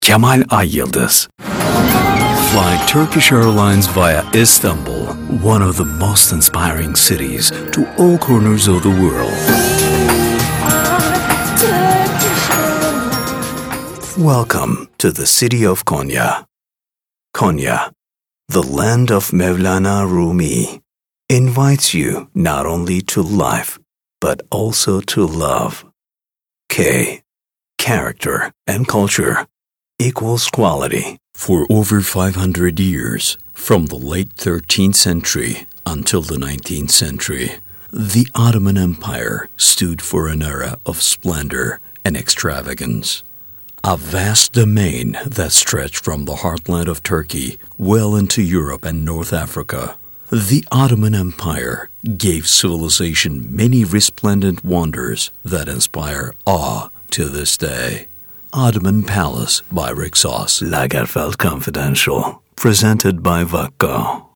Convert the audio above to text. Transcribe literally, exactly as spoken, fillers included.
Kemal Ayyıldız. Fly Turkish Airlines via Istanbul, one of the most inspiring cities to all corners of the world. Welcome to the city of Konya. Konya, the land of Mevlana Rumi, invites you not only to life, but also to love. K. Character and culture equals quality. For over five hundred years, from the late thirteenth century until the nineteenth century, the Ottoman Empire stood for an era of splendor and extravagance. A vast domain that stretched from the heartland of Turkey well into Europe and North Africa. The Ottoman Empire gave civilization many resplendent wonders that inspire awe to this day. Ottoman Palace by Rixos. Lagerfeld Confidential. Presented by Vakko.